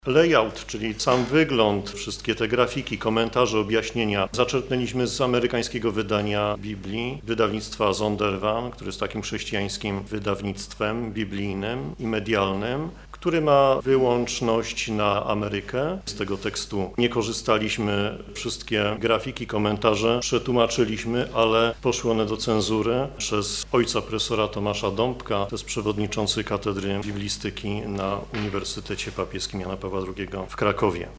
Layout, czyli sam wygląd, wszystkie te grafiki, komentarze, objaśnienia zaczerpnęliśmy z amerykańskiego wydania Biblii, wydawnictwa Zondervan, które jest takim chrześcijańskim wydawnictwem biblijnym i medialnym, który ma wyłączność na Amerykę. Z tego tekstu nie korzystaliśmy, wszystkie grafiki, komentarze przetłumaczyliśmy, ale poszły one do cenzury przez ojca profesora Tomasza Dąbka, to jest przewodniczący Katedry Biblistyki na Uniwersytecie Papieskim Jana Pawła II w Krakowie.